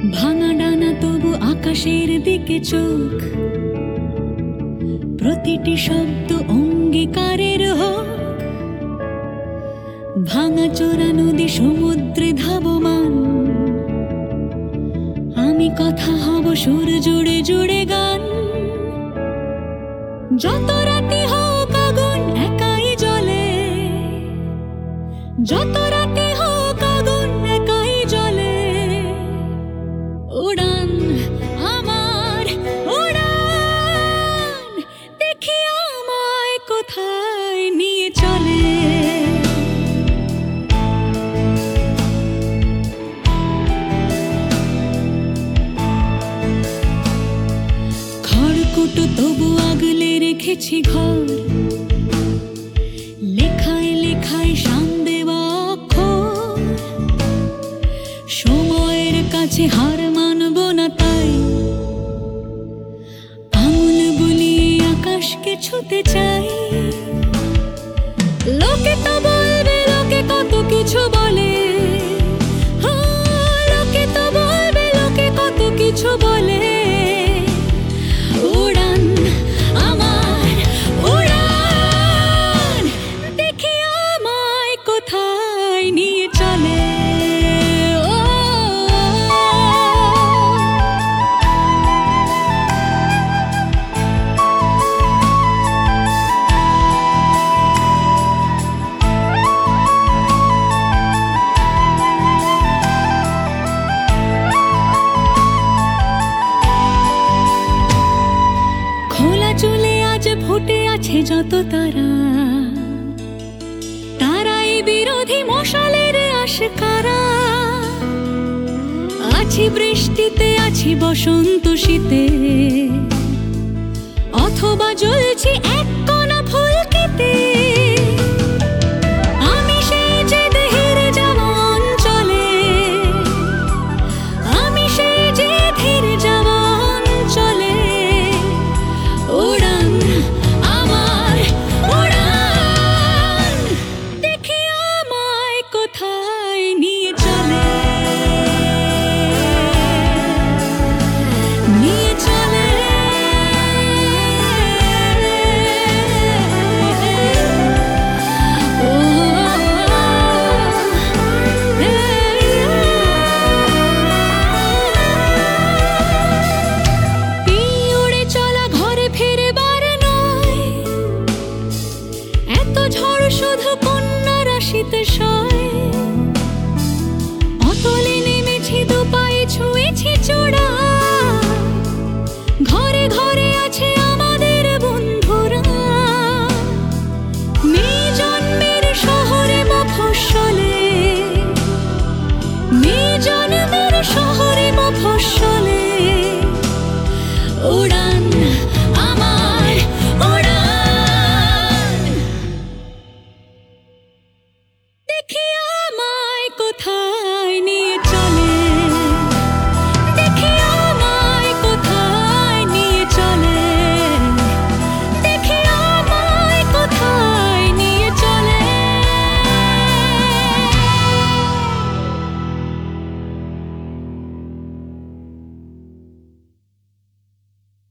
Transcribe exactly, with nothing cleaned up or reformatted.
ভাঙা ডানা তবু আকাশের দিকে চোখ, প্রতিটি শব্দ অঙ্গীকারের হোক। ভাঙা চোরা নদী সমুদ্রে ধাবমান, আমি কথা হব সুর জুড়ে জুড়ে গান। যত রাতি হোক আগুন একাই জ্বলে, যত রাতি হোক আগুন একাই জ্বলে। উড়ান আমার উড়ান, দেখি আমায় কোথায় নিয়ে চলে। খড়কুটো তবু আগলে রেখেছি ঘর, লেখায় লেখায় শান দেওয়া অক্ষর। সময়ের কাছে হার মানব না, তাই আঙুল বুলিয়ে আকাশকে ছুতে চাই। লোকে তো বলবে, লোকে কত কিছু বলে, ও, লোকে তো বলবে, লোকে কত কিছু বলে। উড়ান আমার উড়ান, দেখি আমায় কোথায় নিয়ে চলে। ও খোলা চুলে আজ ফুটে আছে যত তারা, তারাই বিরোধী মশালের আশকারা। আছি বৃষ্টিতে, আছি বসন্ত শীতে, অথবা জ্বলছি এক